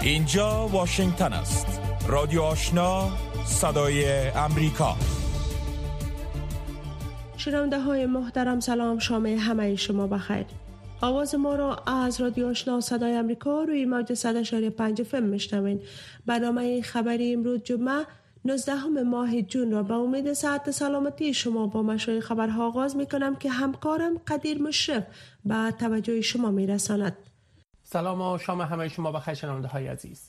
اینجا واشنگتن است. رادیو آشنا، صدای امریکا. شنونده های محترم، سلام، شام همه شما بخیر. آواز ما را از رادیو آشنا صدای امریکا روی موج 100.5 FM میشنوین. برنامه خبری امروز جمعه 19 ماه جون را به امید صحت سلامتی شما با مشروع خبرها آغاز میکنم که همکارم قدیر مشرف به توجه شما میرساند. سلام و شام همه شما بخیر شنونده های عزیز.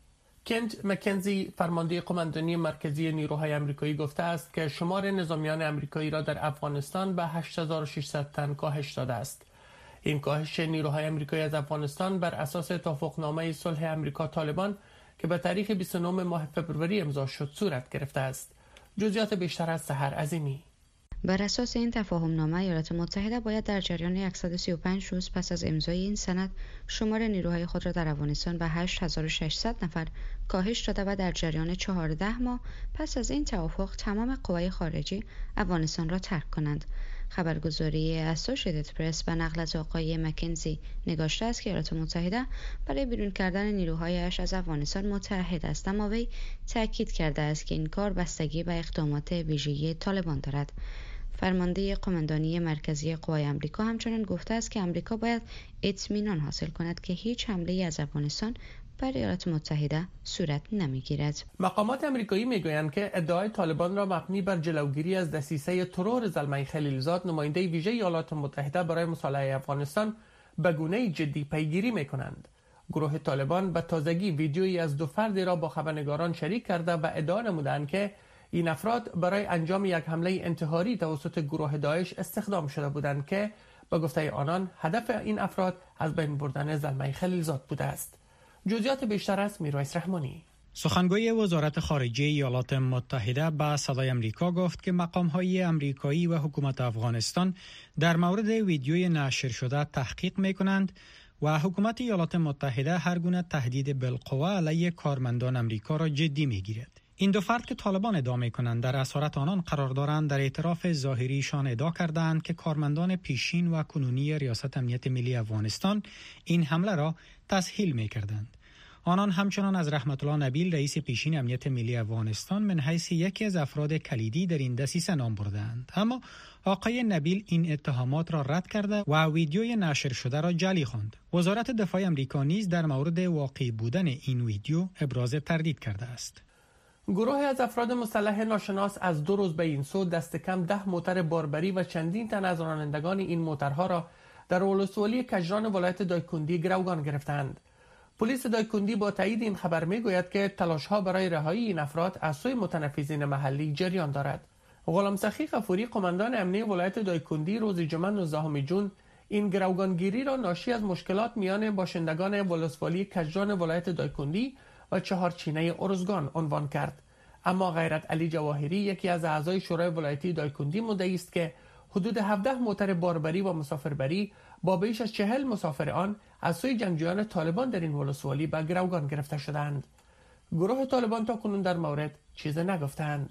کنت مکنزی، فرمانده قماندانی مرکزی نیروهای آمریکایی، گفته است که شمار نظامیان آمریکایی را در افغانستان به 8600 تن کاهش داده است. این کاهش نیروهای آمریکایی از افغانستان بر اساس توافقنامه صلح آمریکا طالبان که به تاریخ 29 ماه فبروری امضا شد صورت گرفته است. جزئیات بیشتر از سحر عظیمی. بر اساس این تفاهمنامه ایالات متحده باید در جریان 135 روز پس از امضای این سند شمار نیروهای خود را در افغانستان به 8600 نفر کاهش داده و در جریان 14 ماه پس از این توافق تمام قوای خارجی افغانستان را ترک کنند. خبرگزاری اسوشییتد پرس به نقل از آقای مکنزی نگاشته است که ایالات متحده برای بیرون کردن نیروهایش از افغانستان متحد است، اما وی تاکید کرده است که این کار بستگی به اقدامات ویژه‌ای طالبان دارد. فرمانده قماندانی مرکزی قوای آمریکا همچنین گفته است که آمریکا باید اطمینان حاصل کند که هیچ حمله‌ای از افغانستان بر ایالات متحده صورت نمیگیرد. مقامات آمریکایی میگویند که ادعای طالبان را مبنی بر جلوگیری از دسیسه ترور زلمه خلیلزاد، نماینده ویژه ایالات متحده برای مصالحه افغانستان، به گونه‌ای جدی پیگیری میکنند. گروه طالبان به تازگی ویدیویی از دو فردی را با خبرنگاران شریک کرده و ادعا نمودند که این افراد برای انجام یک حمله انتحاری توسط گروه داعش استخدام شده بودند که با گفته آنان هدف این افراد از بین بردن زلمه خلیلزاد بوده است. جزئیات بیشتر از میرویس رحمانی. سخنگوی وزارت خارجه ایالات متحده به صدای امریکا گفت که مقام‌های آمریکایی و حکومت افغانستان در مورد ویدیوی نشر شده تحقیق می‌کنند و حکومت ایالات متحده هر گونه تهدید بالقوه علیه کارمندان آمریکا را جدی می‌گیرد. این دو فرد که طالبان ادعا می‌کنند در اسارت آنان قرار دارند، در اعتراف ظاهریشان ادعا کردند که کارمندان پیشین و کنونی ریاست امنیت ملی افغانستان این حمله را تسهیل می‌کردند. آنان همچنان از رحمت الله نبیل، رئیس پیشین امنیت ملی افغانستان، من حیث یکی از افراد کلیدی در این دسیسه نام بردند، اما آقای نبیل این اتهامات را رد کرده و ویدیوی نشر شده را جعلی خواند. وزارت دفاع آمریکا نیز در مورد واقعی بودن این ویدیو ابراز تردید کرده است. گروهی از افراد مسلح ناشناس از 2 روز به این سو دست کم 10 موتر باربری و چندین تن از رانندگان این موترها را در ولسوالی کجران ولایت دایکندی گروگان گرفتند. پلیس دایکندی با تایید این خبر میگوید که تلاش‌ها برای رهایی این افراد از سوی متنفذین محلی جریان دارد. غلام سخی غفوری، قماندان امنیه ولایت دایکندی، روز جمعه 19 جون این گروگانگیری را ناشی از مشکلات میان باشندگان ولسوالی کجران ولایت دایکندی و چهارچینه ارزگان عنوان کرد. اما غیرت علی جواهری، یکی از اعضای شورای ولایتی دایکندی، مدعی است که حدود 17 موتر باربری و مسافربری با بیش از 40 مسافر آن از سوی جنگجویان طالبان در این ولسوالی به گروگان گرفته شدند. گروه طالبان تا کنون در مورد چیز نگفتند.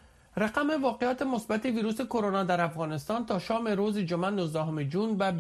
رقم واقعات مثبت ویروس کرونا در افغانستان تا شام روز جمعه 19 جون به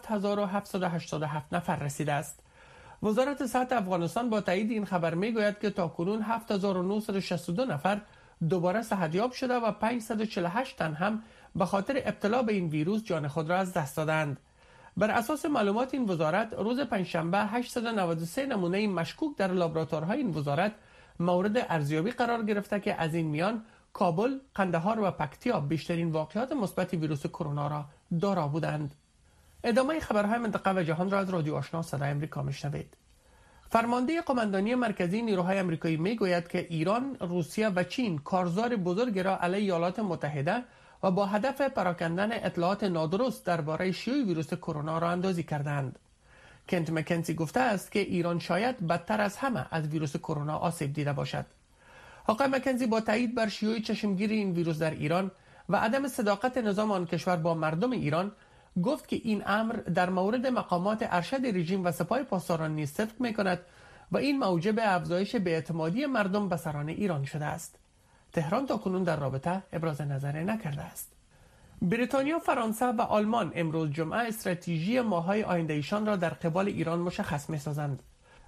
27787 نفر رسیده است. وزارت صحت افغانستان با تایید این خبر میگوید که تاکنون 7962 نفر دوباره صحتیاب شده و 548 تن هم به خاطر ابتلا به این ویروس جان خود را از دست دادند. بر اساس معلومات این وزارت، روز پنجشنبه 893 نمونه مشکوک در لابراتوارهای این وزارت مورد ارزیابی قرار گرفته که از این میان کابل، قندهار و پکتیا بیشترین واقعات مثبت ویروس کرونا را دارا بودند. ادامه خبرهای منطقه و جهان را از رادیو آشنا صدای امریکا میشنوید. فرمانده قماندانی مرکزی نیروهای آمریکایی میگوید که ایران، روسیه و چین کارزار بزرگی را علیه ایالات متحده و با هدف پراکندن اطلاعات نادرست درباره شیوع ویروس کرونا را اندازی کردند. کنت مکنزی گفته است که ایران شاید بدتر از همه از ویروس کرونا آسیب دیده باشد. آقای مکنزی با تایید بر شیوع چشمگیر این ویروس در ایران و عدم صداقت نظام آن کشور با مردم ایران گفت که این امر در مورد مقامات ارشد رژیم و سپاه پاسداران نیز صدق می‌کند و این موجب افزایش بی‌اعتمادی مردم به سران ایران شده است. تهران تاکنون در رابطه ابراز نظر نکرده است. بریتانیا، فرانسه و آلمان امروز جمعه استراتژی ماه‌های آینده ایشان را در قبال ایران مشخص می‌سازند.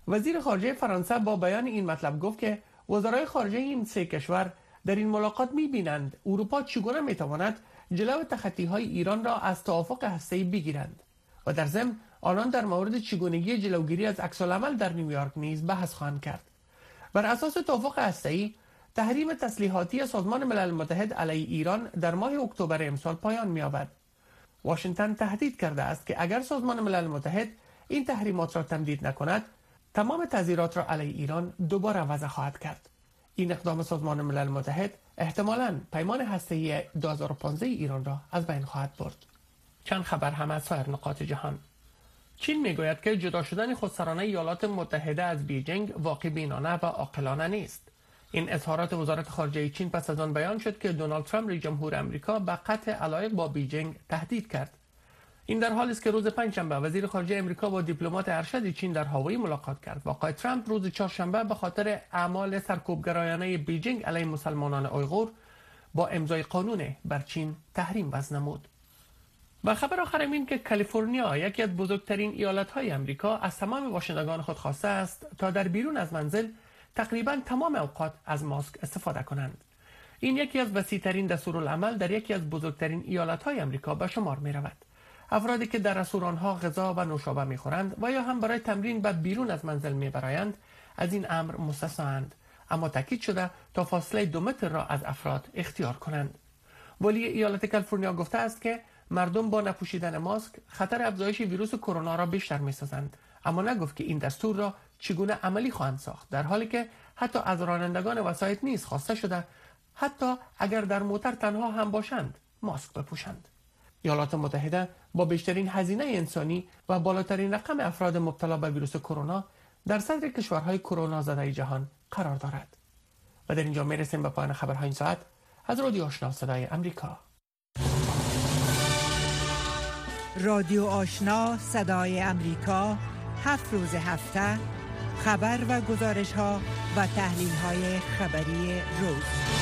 وزیر خارجه فرانسه با بیان این مطلب گفت که وزرای خارجه این سه کشور در این ملاقات می‌بینند اروپا چگونه می‌تواند جلو تخطی‌های ایران را از توافق هسته‌ای بگیرند و در ضمن آنان در مورد چگونگی جلوگیری از عکس‌العمل در نیویورک نیز بحث خواهند کرد. بر اساس توافق هسته‌ای، تحریم تسلیحاتی سازمان ملل متحد علیه ایران در ماه اکتبر امسال پایان می‌یابد. واشنگتن تهدید کرده است که اگر سازمان ملل متحد این تحریمات را تمدید نکند، تمام تعزیرات را علیه ایران دوباره وضع خواهد کرد. این اقدام سازمان ملل متحد احتمالاً پیمان هسته‌ای 2015 ایران را از بین خواهد برد. چند خبر هم از سایر نقاط جهان. چین میگوید که جدا شدن خودسرانه ایالات متحده از بیجینگ واقع بینانه و عاقلانه نیست. این اظهارات وزارت خارجه چین پس از آن بیان شد که دونالد ترامپ رئیس جمهور آمریکا به قطع علایق با بیجینگ تهدید کرد. این در حالی است که روز پنجشنبه وزیر خارجه آمریکا با دیپلمات ارشد چین در هاوایی ملاقات کرد و آقای ترامپ روز چهارشنبه به خاطر اعمال سرکوبگرایانه بیجینگ علیه مسلمانان اویغور با امضای قانون بر چین تحریم وضع نمود. و خبر آخر این که کالیفرنیا یکی از بزرگترین ایالت‌های آمریکا از تمام باشندگان خود خواسته است تا در بیرون از منزل تقریباً تمام اوقات از ماسک استفاده کنند. این یکی از وسیع‌ترین دستورالعمل در یکی از بزرگترین ایالت‌های آمریکا به شمار می‌رود. افرادی که در رستوران‌ها غذا و نوشابه می‌خورند و یا هم برای تمرین به بیرون از منزل می‌برایند از این امر مستثنااند، اما تاکید شده تا فاصله 2 متر را از افراد اختیار کنند. ولی ایالت کالیفرنیا گفته است که مردم با نپوشیدن ماسک خطر افزایش ویروس کرونا را بیشتر می‌سازند، اما نگفت که این دستور را چگونه عملی خواهند ساخت، در حالی که حتی از رانندگان وسایط نیز خواسته شده حتی اگر در موتر تنها هم باشند ماسک بپوشند. ایالات متحده با بیشترین هزینه انسانی و بالاترین رقم افراد مبتلا به ویروس کرونا در صدر کشورهای کرونا زده جهان قرار دارد. و در اینجا میرسیم به پایان خبرهای این ساعت از رادیو آشنا صدای امریکا. رادیو آشنا صدای امریکا، 7 روز هفته خبر و گزارش ها و تحلیل های خبری روز.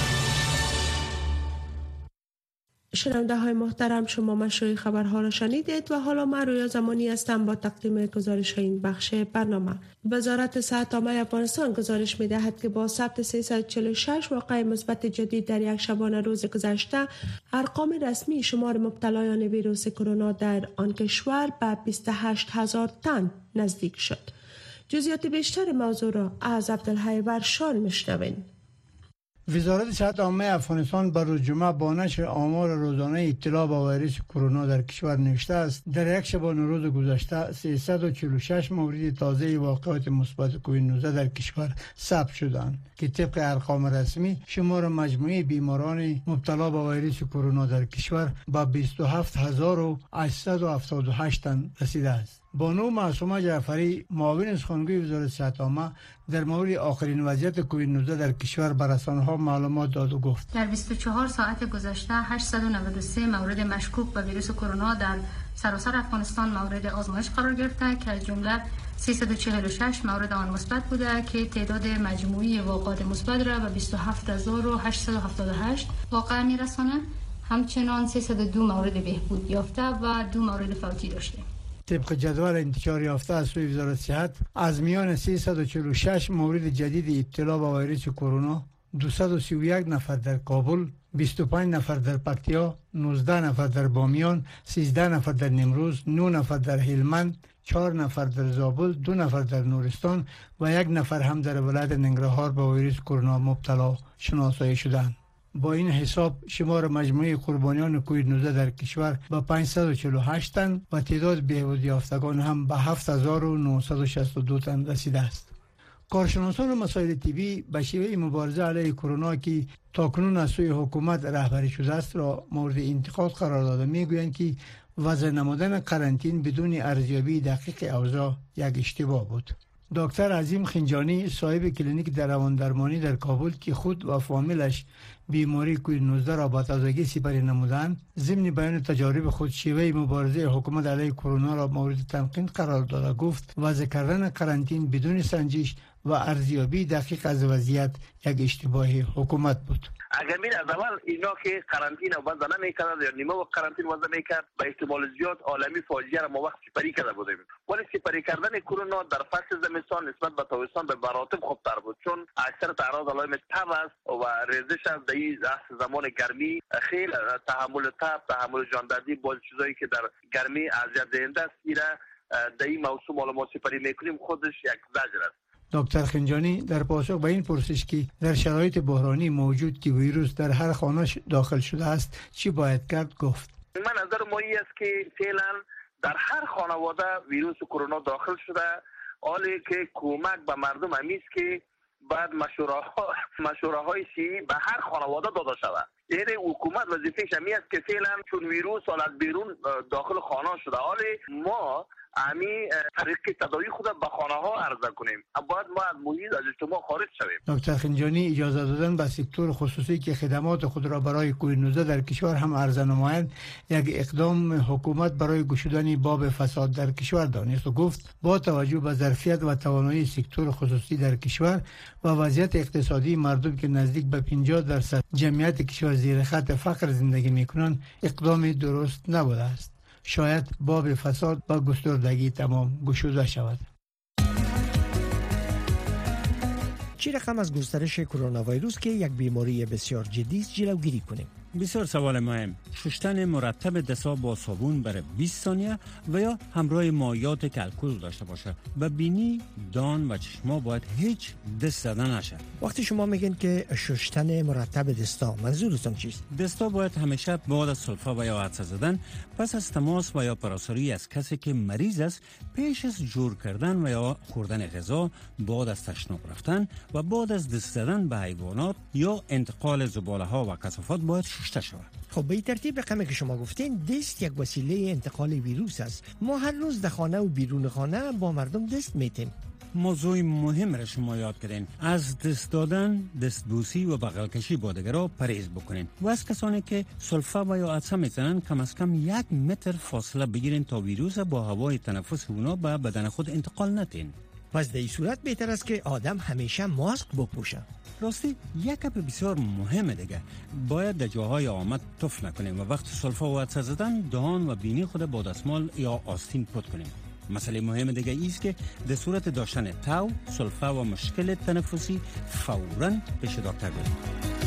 شنونده های محترم، شما مشروع خبرها را شنیدید و حالا من رویا زمانی هستم با تقدیم گزارش این بخش برنامه. وزارت صحت عامه افغانستان گزارش می دهد که با ثبت 346 واقعه مثبت جدید در یک شبانه روز گذشته، ارقام رسمی شمار مبتلایان ویروس کرونا در آن کشور به 28,000 تن نزدیک شد. جزئیات بیشتر موضوع را از عبدالحی ورشان میشنوید. وزارت صحت عامه افغانستان بر روز جمعه با نشر آمار روزانه اطلاع به ویروس کرونا در کشور نوشته است در یک شبانه روز گذشته 346 مورد تازه واقعات مثبت کووید 19 در کشور ثبت شدند که طبق ارقام رسمی شمار مجموعی بیماران مبتلا به ویروس کرونا در کشور به 27878 تن رسیده است. بانو معصومه جعفری معاون سخنگوی وزارت صحت عامه در مورد آخرین وضعیت کووید 19 در کشور به رسانه‌ها معلومات داد و گفت در 24 ساعت گذشته 893 مورد مشکوک به ویروس کرونا در سراسر افغانستان مورد آزمایش قرار گرفته که از جمله 346 مورد آن مثبت بوده که تعداد مجموعی واقعات مثبت را به 27878 واقع می‌رساند. همچنان 302 مورد بهبود یافته و 2 مورد فوتی داشته. طبق جدول انتشار یافته از سوی وزارت صحت از میان 346 مورد جدید ابتلا به ویروس کرونا 231 نفر در کابل، 25 نفر در پکتیا، 19 نفر در بامیان، 13 نفر در نیمروز، 9 نفر در هلمند، 4 نفر در زابل، 2 نفر در نورستان و 1 نفر هم در ولایت ننگرهار به ویروس کرونا مبتلا شناسایی شدند. با این حساب شمار مجموعی قربانیان کووید 19 در کشور به 548 تن و تعداد بهبود یافتگان هم به 7962 تن رسیده است. کارشناسان مسائل طبی به شیوه مبارزه علیه کرونا که تاکنون از سوی حکومت رهبری شده است را مورد انتقاد قرار داده میگویند که وضع نمودن قرنطین بدون ارزیابی دقیق اوضاع یک اشتباه بود. دکتر عظیم خنجانی صاحب کلینیک در روان درمانی در کابل که خود و فامیلش بیماری کووید 19 را با تازگی سپری نمودند، ضمن بیان تجارب خود شیوه مبارزه حکومت علیه کرونا را مورد تنقید قرار داده گفت وضع کردن قرنطین بدون سنجش و ارزیابی دقیق از وضعیت یک اشتباه حکومت بود. اگر من از اول اینا که قرنطین وضع نمی‌کرد یا نیمه قرنطین وضع می‌کرد به احتمال زیاد عالمی فاجعه را ما وقت سپری کرده بودیم، ولی سپری کردن کرونا در فصل زمستان نسبت به تابستان به مراتب خوبتر بود، چون اکثر اعراض علائم تب است و ریزش از این زمان گرمی خیلی تحمل تب، تحمل جاندردی باز چیزایی که در گرمی اذیت دهنده است در این موسم حالا ما سپری می‌کنیم خودش یک زجر است. دکتر خنجانی در پاسخ به این پرسش که در شرایط بحرانی موجود که ویروس در هر خانه داخل شده است چی باید کرد گفت من نظر ما این است که فعلا در هر خانواده ویروس کرونا داخل شده، حالی که کمک به مردم همیست که بعد مشوره های صحی به هر خانواده داده شود. یعنی حکومت وظیفه‌اش همی است که فعلا چون ویروس از بیرون داخل خانه شده، حالی ما امی طریق تداوی خود به خانه ها عرضه کنیم، باید ما از محیط از اجتماع خارج شویم. دکتر خنجانی اجازه دادن به سکتور خصوصی که خدمات خود را برای کووید 19 در کشور هم عرضه نمایند یک اقدام حکومت برای گشودن باب فساد در کشور دانست و گفت با توجه به ظرفیت و توانایی سکتور خصوصی در کشور و وضعیت اقتصادی مردم که نزدیک به 50% جمعیت کشور زیر خط فقر زندگی میکنند اقدام درست نبوده است. شاید باب فساد و گستردگی تمام گشوده شود. چی رقم از گسترش کرونا ویروس که یک بیماری بسیار جدی است جلوگیری کنیم؟ بسیار سوال مهم. شستن مرتب دست‌ها با صابون برای 20 ثانیه و یا همراه مایعات که الکل داشته باشه و بینی، دان و چشما باید هیچ دست زدن نشه. وقتی شما میگین که شستن مرتب دستا منظورتون چیست؟ دستا باید همیشه بعد از سلفا و یا عطسه زدن پس از تماس و یا پراساری از کسی که مریض است پیش از جور کردن و یا خوردن غذا، بعد از تشناب رفتن و بعد از دست زدن به حیوانات یا انتقال زباله ها و کثافات باید شسته شود. خب به این ترتیب رقمی که شما گفتین دست یک وسیله انتقال ویروس است. ما هر روز در خانه و بیرون خانه با مردم دست میتیم. موضوع مهم را شما یاد کردین. از دست دادن، دستبوسی و بغل کشی با دیگران پرهیز بکنین و از کسانی که سلفا و یا عطسه میزنن کم از کم 1 متر فاصله بگیرین تا ویروس با هوای تنفس اونا به بدن خود انتقال ندین. پس در این صورت بهتر است که آدم همیشه ماسک بپوشه. راستی یک گپ بسیار مهمه دیگه، باید در جاهای آمد تف نکنیم و وقت سلفا و عطسه زدن دهان و بینی خود با دستمال یا آستین پاک کنیم. مسئله مهم دیگه ایست که در صورت داشتن تاو، سلفا و مشکل تنفسی فوراً پیش دکتر برید.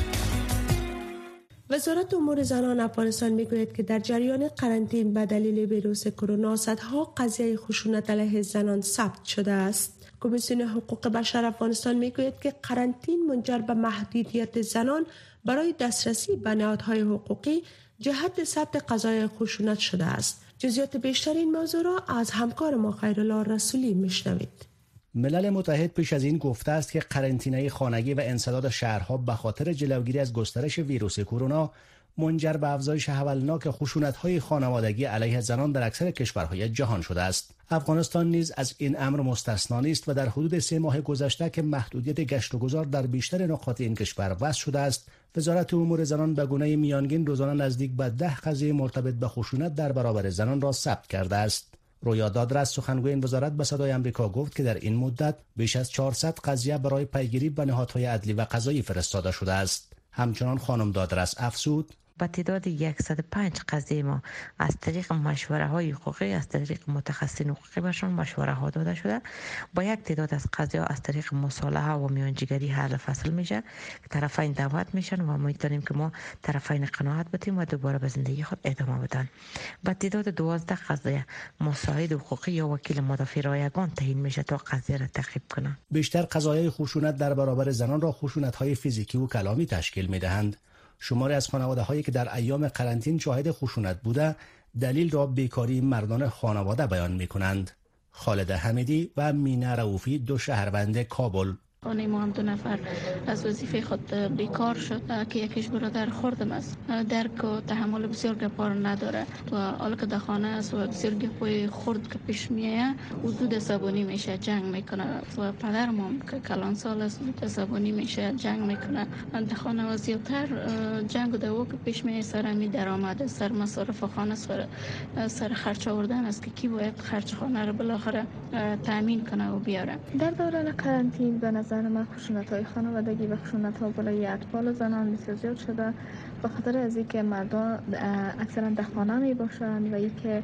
وزارت امور زنان افغانستان میگوید که در جریان قرنطین به دلیل ویروس کرونا صدها قضیه خشونت علیه زنان ثبت شده است. کمیسیون حقوق بشر افغانستان میگوید که قرنطین منجر به محدودیت زنان برای دسترسی به نهادهای حقوقی جهت ثبت قضایای خشونت شده است. جزئیات بیشتر این موضوع را از همکار ما خیرالله رسولی میشنوید. ملل متحد پیش از این گفته است که قرنطینه خانگی و انسداد شهرها به خاطر جلوگیری از گسترش ویروس کرونا منجر به افزایش هولناک خشونت‌های خانوادگی علیه زنان در اکثر کشورهای جهان شده است. افغانستان نیز از این امر مستثنا نیست و در حدود 3 ماه گذشته که محدودیت گشت و گذار در بیشتر نقاط این کشور وضع شده است، وزارت امور زنان به گونه میانگین روزانه نزدیک به 10 قضیه مرتبط به خشونت در برابر زنان را ثبت کرده است. رویا دادرس سخنگوی این وزارت به صدای آمریکا گفت که در این مدت بیش از 400 قضیه برای پیگیری به نهادهای عدلی و قضایی فرستاده شده است. همچنان خانم دادرس افزود: با تعداد 105 قضیه ما از طریق مشوره های حقوقی از طریق متخصصین حقوقی بهشون مشوره ها داده شده. با یک تعداد از قضیه از طریق مصالحه و میانجیگری حل فصل میشه که طرفین دعوت میشن و میتونیم که ما طرفین قناعت بدیم و دوباره به زندگی خود ادامه بدن. با تعداد 12 قضیه مساعد حقوقی یا وکیل مدافع رایگان تعیین میشه تا قضیه را تعقیب کنه. بیشتر قضایای خشونت در برابر زنان را خشونت‌های فیزیکی و کلامی تشکیل میدهند. شماری از خانواده‌هایی که در ایام قرنطین شاهد خشونت بوده دلیل را بیکاری مردان خانواده بیان می‌کنند. خالد حمیدی و مینا رؤوفی، 2 شهروند کابل، خانه ما هم 2 نفر از وظیفه خود بیکار شد که یکیش برادر خردم است. درک و تحمل بسیار گپار نداره و حالا که در خانه است و بسیار گپای خرد که پیش میایه و زود عصبانی میشه، جنگ میکنه و پدرم هم که کلان سال است زود عصبانی میشه، جنگ میکنه. در خانه و زیادتر جنگ و دعوا که پیش میایه سر می درآمد، سر مصارف خانه، سر خرج آوردن است که کی باید خرج خانه رو بالاخره تامین کنه و بیاره. در دوران کرانتین به نظر من خشونت‌های خانوادگی و خشونت‌ها بالای اطفال و زنان بسیار زیاد شده، به خاطر از اینکه مردان اکثرا در خانه می باشند و اینکه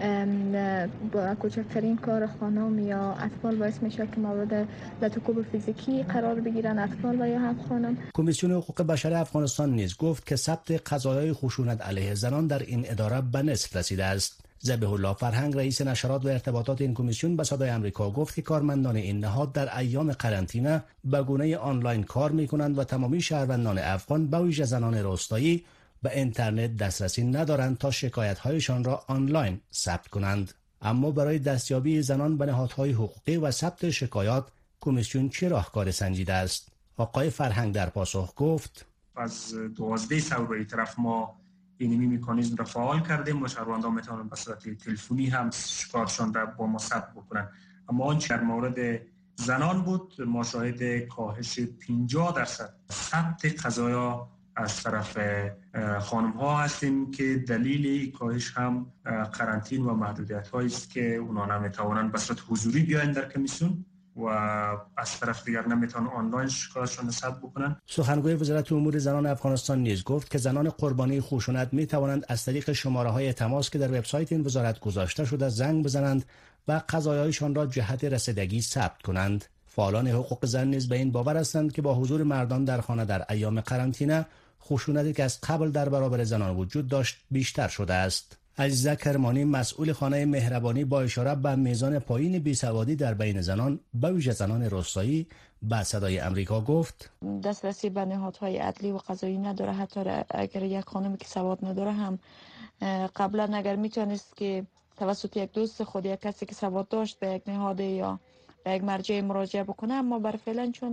با کوچکترین کار خانم یا اطفال باعث میشه که مورد لطکوب فیزیکی قرار بگیرن اطفال و یا هم خانم. کمیسیون حقوق بشر افغانستان نیز گفت که ثبت قضایای خشونت علیه زنان در این اداره به نصف رسیده است. ذبیح الله فرهنگ رئیس نشرات و ارتباطات این کمیسیون به صدای آمریکا گفت که کارمندان این نهاد در ایام قرنطینه به گونه آنلاین کار می‌کنند و تمامی شهروندان افغان به ویژه زنان روستایی به اینترنت دسترسی ندارند تا شکایت‌هایشان را آنلاین ثبت کنند. اما برای دستیابی زنان به نهادهای حقوقی و ثبت شکایات کمیسیون چه راهکار سنجیده است؟ آقای فرهنگ در پاسخ گفت از 12 سال طرف ما این مکانیزم را فعال کردیم و شهروندان میتونن به صورت تلفنی هم شکایتشان را با ما ثبت بکنن. اما آنچه در مورد زنان بود ما شاهد کاهش 50% ثبت قضایا از طرف خانم ها هستیم که دلیل کاهش هم قرنطین و محدودیت هایی است که اونا نمیتوانند به صورت حضوری بیاین در کمیسیون و از طرف دیگر نمیتونن آنلاین شکایتشون ثبت بکنن. سخنگوی وزارت امور زنان افغانستان نیز گفت که زنان قربانی خشونت میتوانند از طریق شماره‌های تماس که در وبسایت این وزارت گذاشته شده زنگ بزنند و قضایایشان را جهت رسیدگی ثبت کنند. فعالان حقوق زن نیز به این باور هستند که با حضور مردان در خانه در ایام قرنطینه خشونتی که از قبل در برابر زنان وجود داشت بیشتر شده است. عزیزه کرمانی مسئول خانه مهربانی با اشاره به میزان پایین بیسوادی در بین زنان به ویژه زنان روستایی به صدای آمریکا گفت دسترسی به نهادهای عدلی و قضایی نداره. حتی اگر یک خانمی که سواد نداره هم قبلا اگر میتونست که توسط یک دوست خود یک کسی که سواد داشت به یک نهاد یا به یک مرجع مراجعه بکنه، اما بر فعلا چون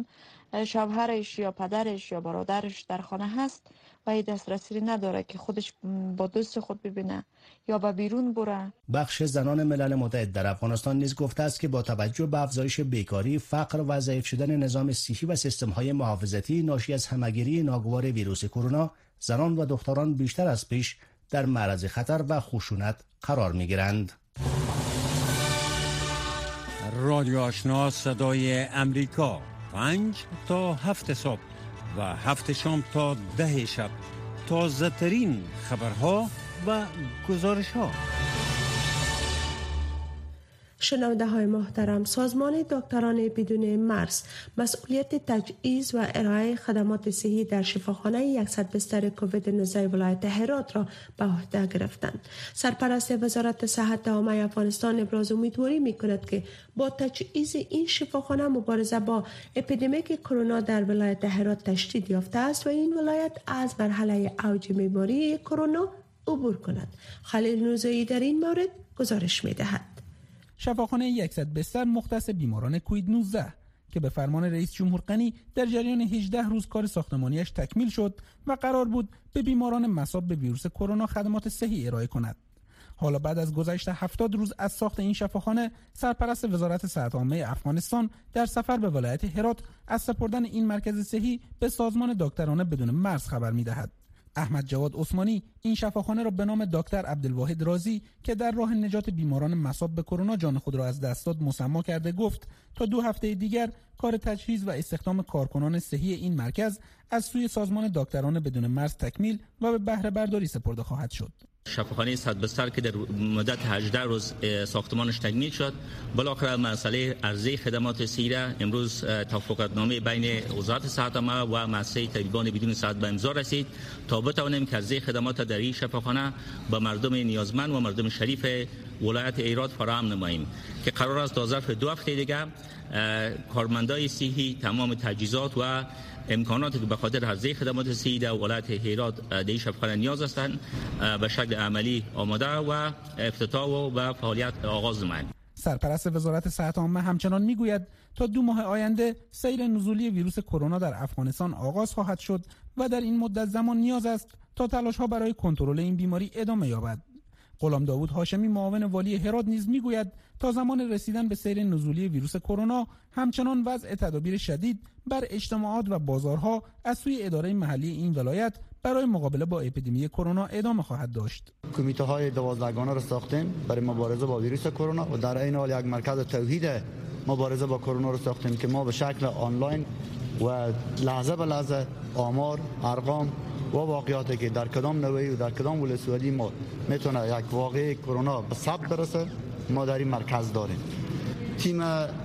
شوهرش یا پدرش یا برادرش در خانه هست و این دسترسی نداره که خودش با دوست خود ببینه یا به بیرون بره. بخش زنان ملل متحد در افغانستان نیز گفته است که با توجه به افزایش بیکاری، فقر و ضعیف شدن نظام صحی و سیستم‌های محافظتی ناشی از همه‌گیری ناگوار ویروس کرونا، زنان و دختران بیشتر از پیش در معرض خطر و خشونت قرار می‌گیرند. رادیو آشنا صدای امریکا 5 تا 7 صبح و 7 شام تا 10 شب تازه ترین خبرها و گزارش ها. شنونده های محترم، سازمان دکتران بدون مرز مسئولیت تجهیز و ارائه خدمات صحی در شفاخانه 100 بستر کووید 19 ولایت هرات را به عهده گرفتند. سرپرست وزارت صحت عامه افغانستان ابراز امیدواری می‌کند که با تجهیز این شفاخانه مبارزه با اپیدمیک کرونا در ولایت هرات تشدید یافته است و این ولایت از مرحله اوج بیماری کرونا عبور کند. خلیل نوزایی در این مورد گزارش می‌دهد. شفاخانه 100 بستر مختص بیماران کووید 19 که به فرمان رئیس جمهور غنی در جریان 18 روز کار ساختمانیش تکمیل شد و قرار بود به بیماران مصاب به ویروس کرونا خدمات صحی ارائه کند. حالا بعد از گذشت 70 روز از ساخت این شفاخانه، سرپرست وزارت صحت عامه افغانستان در سفر به ولایت هرات از سپردن این مرکز صحی به سازمان دکتران بدون مرز خبر می‌دهد. احمد جواد عثمانی این شفاخانه را به نام دکتر عبدالواحد رازی که در راه نجات بیماران مصاب به کرونا جان خود را از دست داد مسما کرده گفت تا 2 هفته دیگر کار تجهیز و استخدام کارکنان صحی این مرکز از سوی سازمان دکتران بدون مرز تکمیل و به بهره برداری سپرده خواهد شد. شفاخانه 100 بستر که در مدت 18 روز ساختمانش تکمیل شد، بالاخره مسئله عرضه خدمات صحی را امروز توافقنامه بین وزارت صحت عامه و مؤسسه طبیبان بدون صحت به امضا رسید تا بتوانیم که عرضه خدمات در این شفاخانه به مردم نیازمند و مردم شریف ولایت هرات فراهم نماییم که قرار است تا ظرف 2 هفته دیگر کارمندای صحی تمام تجهیزات و امکاناتی که به خاطر عرضه خدمات صحی در ولایت هرات در شفاخانه نیاز هستند به شکل عملی آماده و افتتاح و فعالیت آغاز نماییم. سرپرست وزارت صحت عامه همچنان میگوید تا 2 ماه آینده سیر نزولی ویروس کرونا در افغانستان آغاز خواهد شد و در این مدت زمان نیاز است تا تلاش‌ها برای کنترل این بیماری ادامه یابد. غلام داوود هاشمی معاون والی هرات نیز میگوید تا زمان رسیدن به سیر نزولی ویروس کرونا همچنان وضع تدابیر شدید بر اجتماعات و بازارها از سوی اداره محلی این ولایت برای مقابله با اپیدمی کرونا ادامه خواهد داشت. کمیته 12 گانه را ساختیم برای مبارزه با ویروس کرونا و در این حال یک مرکز توحید مبارزه با کرونا را ساختیم که ما به شکل آنلاین و لحظه به لحظه آمار، ارقام و واقعاتی که در کدام نوعی و در کدام ولسوالی ما میتونه یک واقعه کرونا به ثبت برسه ما در این مرکز داریم. تیم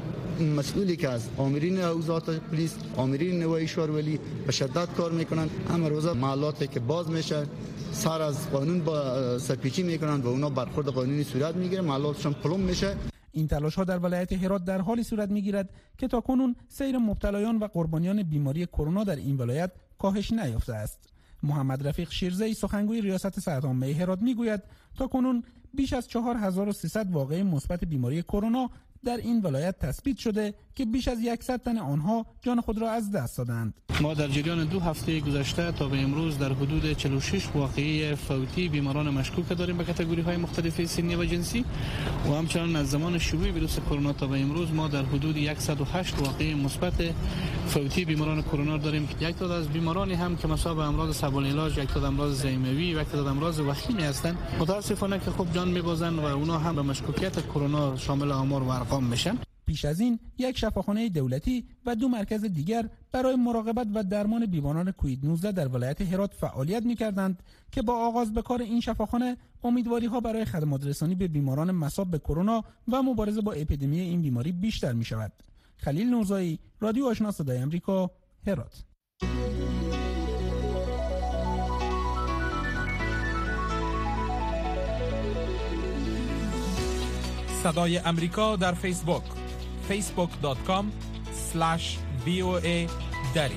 مسئولی که از آمرین حوزات پلیس، آمرین نوایی شورولی به شدت کار میکنن. اما روزا محلاتی که باز میشه سر از قانون با سرپیچی میکنن و اونا برخورد قانونی صورت میگیره، محلاتشون پلم میشه. این تلاش ها در ولایت هرات در حالی صورت میگیرد که تاکنون سیر مبتلایان و قربانیان بیماری کرونا در این ولایت کاهش نیافته است. محمد رفیق شیرزی سخنگوی ریاست صحت عامه هرات میگوید تاکنون بیش از 4300 واقعه مثبت بیماری کرونا در این ولایت تثبیت شده که بیش از 100 تن آنها جان خود را از دست دادند. ما در جریان 2 هفته گذشته تا به امروز در حدود 46 واقعه فوتی بیماران مشکوک داریم به کاتگوری‌های مختلف سنی و جنسی و همچنین از زمان شیوع ویروس کرونا تا به امروز ما در حدود 108 واقعه مثبت فوتی بیماران کرونا داریم. یک تعداد از بیمارانی هم که مصاب به امراض صعب العلاج، یک تعداد امراض زایموی و یک تعداد امراض وخیمی هستند متاسفانه که خوب جان می‌بازند و اونا هم به مشکوکیت کرونا شامل آمار و ارقام میشن. پیش از این یک شفاخانه دولتی و 2 مرکز دیگر برای مراقبت و درمان بیماران کووید 19 در ولایت هرات فعالیت می‌کردند که با آغاز به کار این شفاخانه امیدواری‌ها برای خدمات رسانی به بیماران مصاب به کرونا و مبارزه با اپیدمی این بیماری بیشتر می‌شود. خلیل نوزایی، رادیو آشنا صدای آمریکا، هرات. صدای امریکا در فیسبوک facebook.com/VOA دری.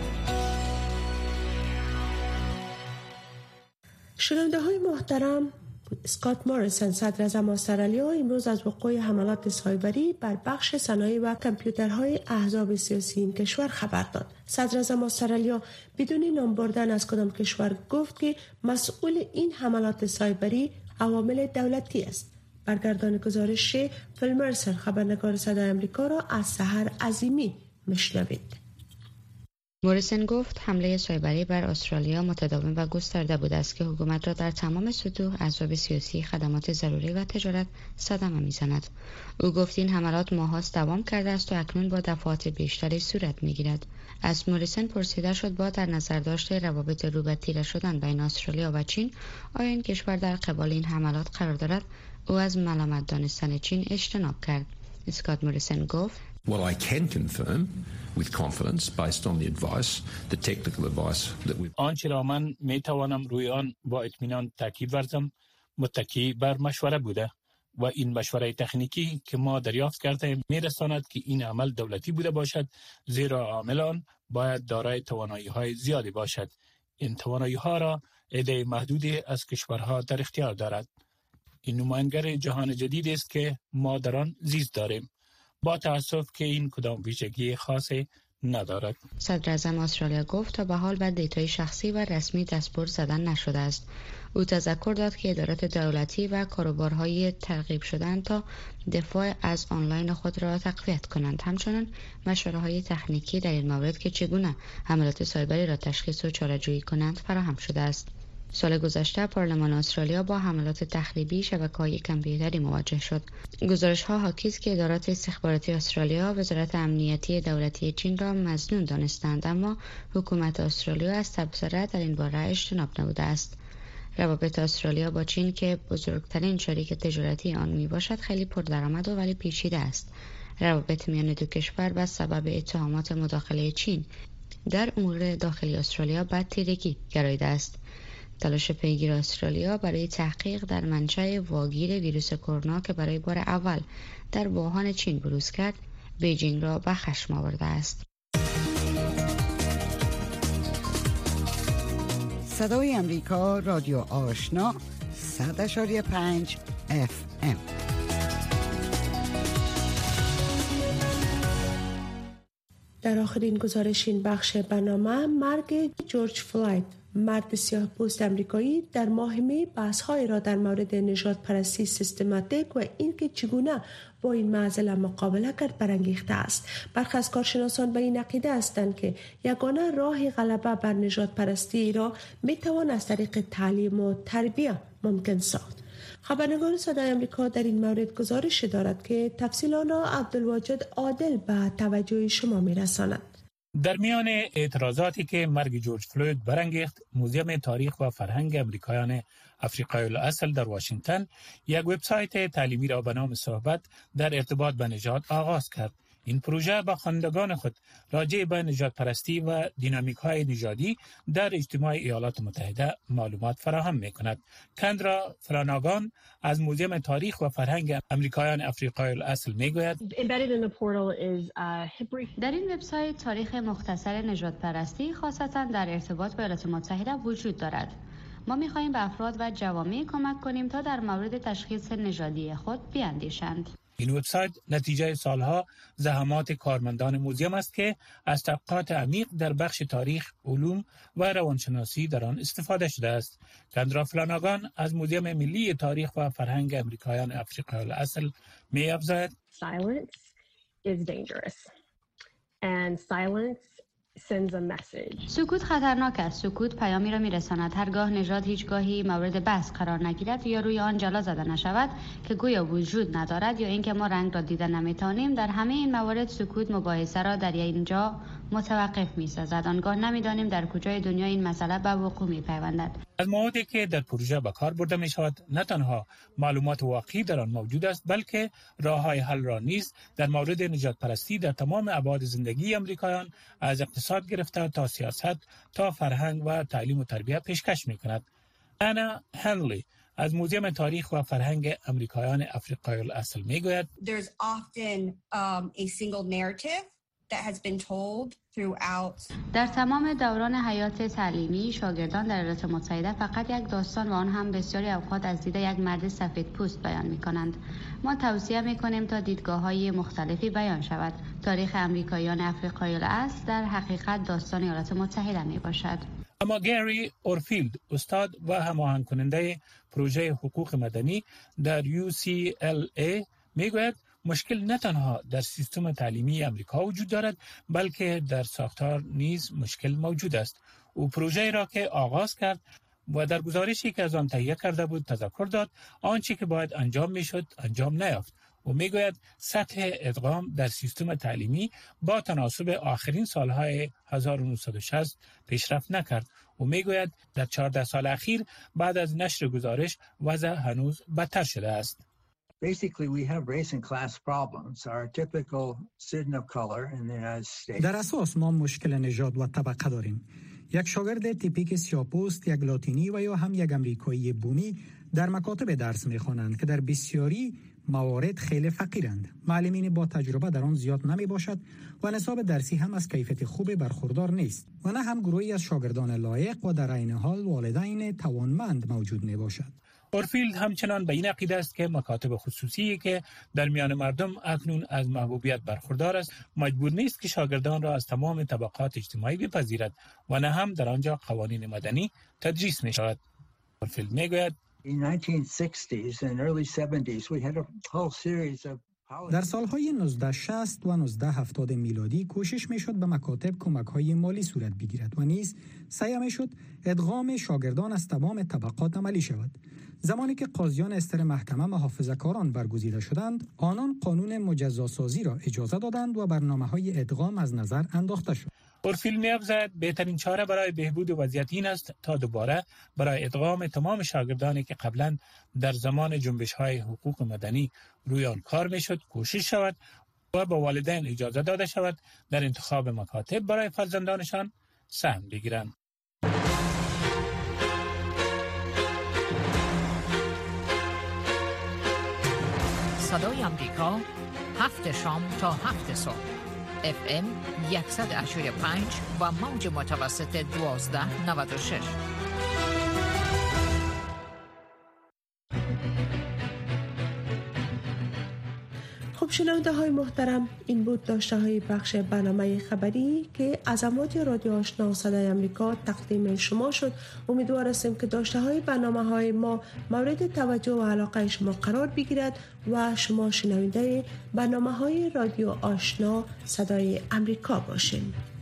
شنونده های محترم، اسکات موریسن صدراعظم استرالیا امروز از وقوع حملات سایبری بر بخش صنایع و کامپیوترهای احزاب سیاسی این کشور خبر داد. صدراعظم استرالیا بدون نام بردن از کدام کشور گفت که مسئول این حملات سایبری عوامل دولتی است. برگردان گزارش فیل مرسر خبرنگار صدای آمریکا را از سحر عظیمی میشنوید. موریسن گفت حمله سایبری بر استرالیا متداوم و گسترده بوده است که حکومت را در تمام سطوح احزاب سیاسی، خدمات ضروری و تجارت صدمه می‌زند. او گفت این حملات ماه‌هاست دوام کرده است و اکنون با دفعات بیشتری صورت می‌گیرد. از موریسن پرسیده شد با در نظر داشته روابط رو به تیره شدن بین استرالیا و چین آیا این کشور در قبال این حملات قرار دارد؟ او از ملامت دانستن چین اجتناب کرد. اسکات موریسن گفت What I can confirm with confidence based on the advice, the technical advice that we آنچه را من می توانم روی آن با اطمینان تاکید ورزم متکی بر مشوره بوده و این مشوره تکنیکی که ما دریافت کرده می رساند که این عمل دولتی بوده باشد، زیرا عامل آن باید دارای توانایی‌های زیادی باشد. این توانایی‌ها را عده محدودی از کشورها در اختیار دارد. این نماینگر جهان جدید است که ما در آن زیست داریم. با تأسف که این کدام ویژگی خاصی ندارد. صدراعظم استرالیا گفت تا به حال بر دیتای شخصی و رسمی دستبرد زدن نشده است. او تذکر داد که ادارات دولتی و کاروبارهای ترغیب شدند تا دفاع از آنلاین خود را تقویت کنند. همچنین مشوره‌های تکنیکی در این مورد که چگونه حملات سایبری را تشخیص و چاره‌جویی کنند فراهم شده است. سال گذشته پارلمان استرالیا با حملات تخریبی شبکه‌های کامپیوتری مواجه شد. گزارش‌ها حاکی است که ادارات استخباراتی استرالیا وزارت امنیتی دولتی چین را مظنون دانستند، اما حکومت استرالیا از تبصره در این باره اجتناب نموده است. روابط استرالیا با چین که بزرگترین شریک تجارتی آن میباشد خیلی پردرآمد و ولی پیچیده است. روابط میان دو کشور به سبب اتهامات مداخله چین در امور داخلی استرالیا به تیرگی گراییده است. تلاش پیگیر استرالیا برای تحقیق در منشأ واگیر ویروس کرونا که برای بار اول در ووهان چین بروز کرد، بیجینگ را به خشم آورده است. صدای آمریکا، رادیو آشنا 100.5 FM. در آخرین گزارش این بخش برنامه مرگ جورج فلوید، مرد سیاه‌پوست آمریکایی در ماه می، بحث‌های را در مورد نژاد پرستی سیستماتیک و اینکه چگونه با این معضله مقابله کرد برانگیخته است. برخی از کارشناسان به این عقیده هستند که یگانه راه غلبه بر نژاد پرستی را میتوان از طریق تعلیم و تربیت ممکن ساخت. خبرنگار صدای آمریکا در این مورد گزارش دارد که تفصیلات را عبدالواجد عادل به توجه شما میرساند. در میان اعتراضاتی که مرگ جورج فلوید برانگیخت، موزیم تاریخ و فرهنگ آمریکایان افریقای الاصل در واشنگتن یک وبسایت تعلیمی را به نام صحبت در ارتباط به نژاد آغاز کرد. این پروژه با خوانندگان خود راجع به نژاد پرستی و دینامیک‌های نژادی در اجتماع ایالات متحده معلومات فراهم می‌کند. کندرا فراناگان از موزیم تاریخ و فرهنگ آمریکایان افریقای الاصل می‌گوید در این وبسایت تاریخ مختصر نژاد پرستی خاصتاً در ارتباط با ایالات متحده وجود دارد. ما می‌خواهیم به افراد و جوامع کمک کنیم تا در مورد تشخیص نژادی خود بیاندیشند. این وبسایت نتیجه سالها زحمات کارمندان موزیم است که از تحقیقات عمیق در بخش تاریخ، علوم و روانشناسی در آن استفاده شده است. کندرا فلاناگان از موزیم ملی تاریخ و فرهنگ آمریکایان افریقای الاصل می‌افزاید: Silence is dangerous and silence sends a message. سکوت خطرناک است. سکوت پیامی را میرساند. هرگاه نژاد هیچگاهی مورد بحث قرار نگیرد یا روی آن جلا زده نشود که گویا وجود ندارد یا اینکه ما رنگ را دیده نمیتوانیم، در همه این موارد سکوت مباحثه را در اینجا متوقف می‌سازد. آنگاه نمی‌دانیم در کجای دنیا این مسئله به وقوع می‌پیوندد. از موادی که در پروژه به کار برده می‌شود نه تنها معلومات واقعی در آن موجود است، بلکه راه‌های حل را نیز در مورد نژاد پرستی در تمام ابعاد زندگی آمریکایان، از اقتصاد گرفته تا سیاست تا فرهنگ و تعلیم و تربیت پیشکش می‌کند. انا هنلی از موزیم تاریخ و فرهنگ آمریکایان افریقای الاصل می‌گوید: There's often a single narrative that has been told throughout. در تمام دوران حیات تعلیمی شاگردان در ایالات متحده فقط یک داستان و آن هم بسیاری اوقات از دید یک مرد سفید پوست بیان می‌کنند. ما توصیه می‌کنیم تا دیدگاه‌های مختلفی بیان شود. تاریخ آمریکایان افریقای الاصل در حقیقت داستان ایالات متحده میباشد. اما گری اورفیلد، استاد و هماهنگ کننده پروژه حقوق مدنی در UCLA میگوید مشکل نه تنها در سیستم تعلیمی آمریکا وجود دارد، بلکه در ساختار نیز مشکل موجود است. او پروژه را که آغاز کرد و در گزارشی که از آن تهیه کرده بود تذکر داد آنچه که باید انجام میشد انجام نیافت. او میگوید سطح ادغام در سیستم تعلیمی با تناسب آخرین سالهای 1960 پیشرفت نکرد. او میگوید در 14 سال اخیر بعد از نشر گزارش وضع هنوز بدتر شده است. در اساس ما مشکل نژاد و طبقه داریم. یک شاگرد تیپیک سیاه‌پوست، یک لاتینی و یا هم یک امریکایی بومی در مکاتب درس می‌خوانند که در بسیاری موارد خیلی فقیرند. معلمین با تجربه در آن زیاد نمی باشد و نصاب درسی هم از کیفیت خوب برخوردار نیست و نه هم گروهی از شاگردان لایق و در عین حال والدین توانمند موجود می باشد. اورفیلد همچنان به این عقیده است که مکاتب خصوصی که در میان مردم اکنون از محبوبیت برخوردار است مجبور نیست که شاگردان را از تمام طبقات اجتماعی بپذیرد و نه هم در آنجا قوانین مدنی تدریس می شود. اورفیلد می گوید در سالهای 1960 و 1970 میلادی کوشش میشد به مکاتب کمک‌های مالی صورت بگیرد و نیز سعی میشد ادغام شاگردان از تمام طبقات عملی شود. زمانی که قاضیان استر محکمه محافظه‌کاران برگزیده شدند، آنان قانون مجزاسازی را اجازه دادند و برنامه‌های ادغام از نظر انداخته شد. اورفیلد می‌افزاید بهترین چاره برای بهبود وضعیت این است تا دوباره برای ادغام تمام شاگردانی که قبلا در زمان جنبش‌های حقوق مدنی روی آن کار می‌شد کوشش شود و به والدین اجازه داده شود در انتخاب مکاتب برای فرزندانشان سهم بگیرند. صدای آمریکا 7 شام تا 7 صبح FM 185 و موج متوسط 1296. خب شنونده های محترم، این بود داشته های بخش برنامه خبری که از امواج رادیو آشنا صدای امریکا تقدیم شما شد. امیدوار هستیم که داشته های برنامه های ما مورد توجه و علاقه شما قرار بگیرد و شما شنونده برنامه های رادیو آشنا صدای امریکا باشین.